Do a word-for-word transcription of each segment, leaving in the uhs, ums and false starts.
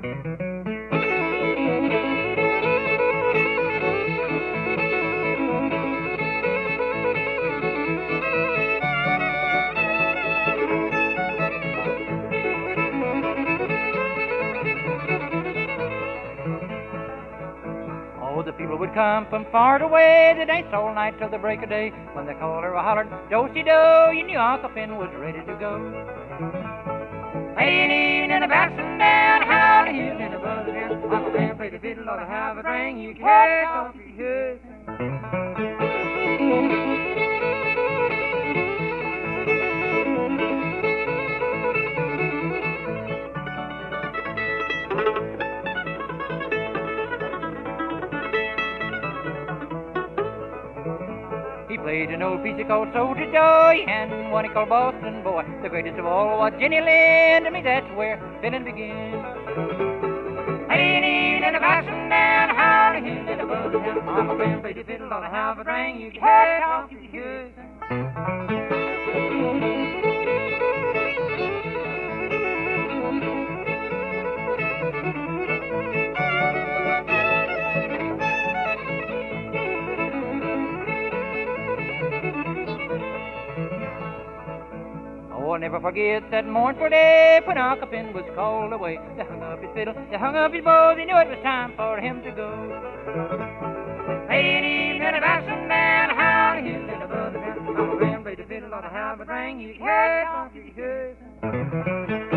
Oh, the people would come from far away. They danced all night till the break of day. When they called her, I hollered, do-si-do, you knew Uncle Finn was ready to go. Playing in a bouncing down, howling hill in a buzzing down. Uncle Finn played the fiddle, ought to have a ring. You can hear it, don't you hear it? He played an old piece called Soldier Joy and one he called Boston Boy. The greatest of all was Jenny Lind. To me, that's where fiddling begins. Playing in a bouncing down, howling hill in a buzzing down. Uncle Ben played the fiddle, ought to have a ring. You can hear it, don't you hear it? Oh, I'll never forget that mournful day when Uncle Finn was called away. They hung up his fiddle, they hung up his bow, they knew it was time for him to go. Ladies and a bouncing down, howling hill in a buzzing down. Uncle Finn played the fiddle, ought to have a ring. You can hear it, don't you hear it?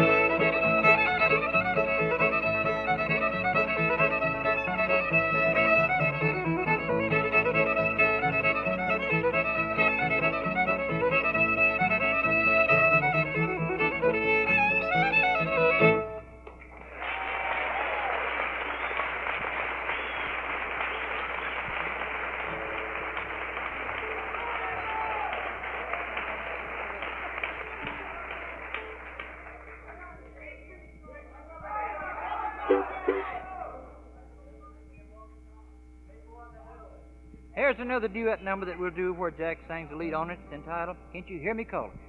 Here's another duet number that we'll do where Jack sings the lead on it. It's entitled, Can't You Hear Me Calling?